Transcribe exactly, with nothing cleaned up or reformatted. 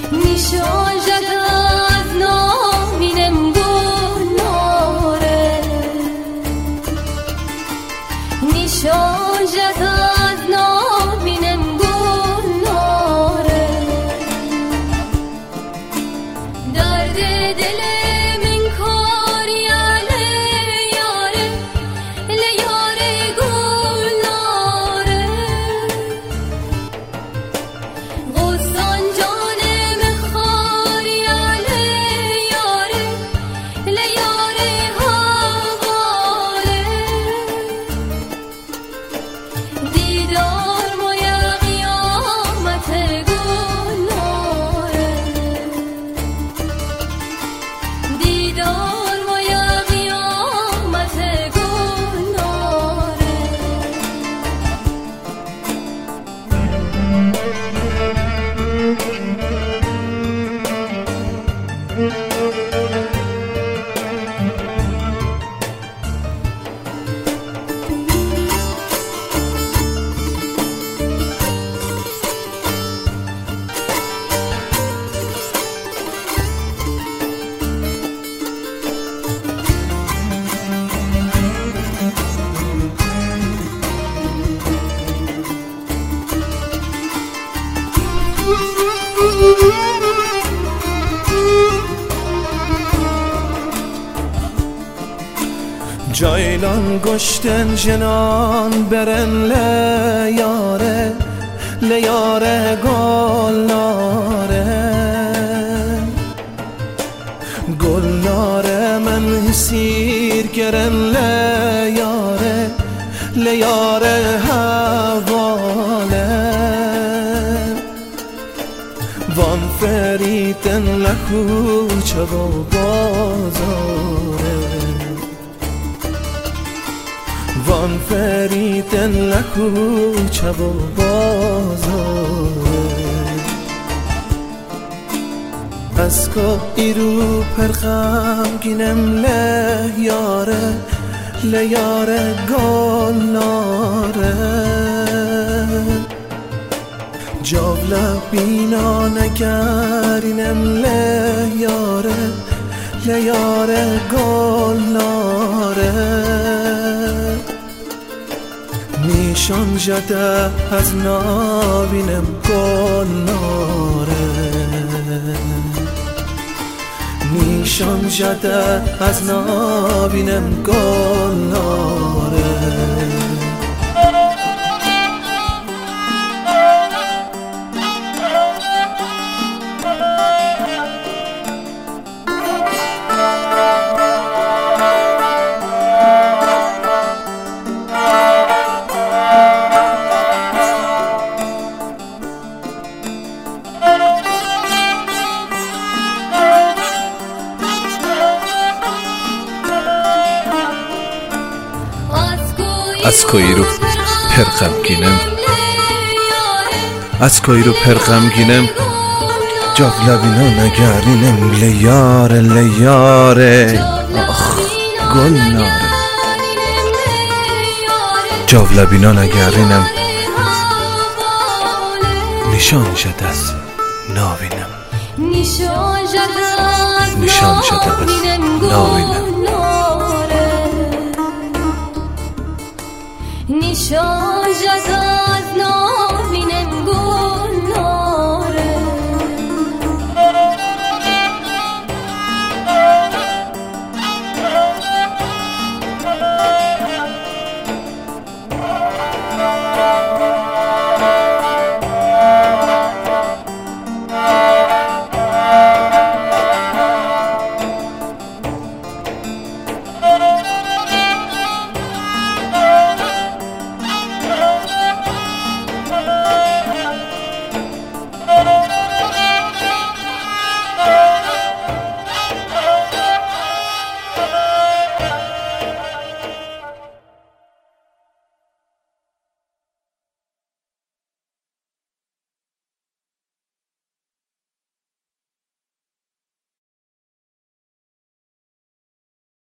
نشان جد از نامینم گلاره نشان جد از نامینم گلاره درد دل من کاریاله یاره لیاره گلاره غصان جانم خاریاله یاره لیاره حواله دیدار مویا قیامت گلاره دیدار مویا قیامت گلاره Caylan goşten jenan beren le yare le yare gollare gollare men hisir keren le yare le yare havale van feriten la kucha va bazare وان فریتن لکوچه و بازاره از که ایرو پرخم گینم له یاره له یاره گلاره جاولا بینا نگرینم له یاره له یاره گلاره نیشان جده از نابینم گلاره نیشان جده از نابینم گلاره از کویرو پرخم گینم از کویرو پرخم گینم جاولابینا نگرینم لیاره لیاره آخ گلناره جاولابینا نگرینم نشان جد از ناوینم نشان جد از ناوینم نشان جد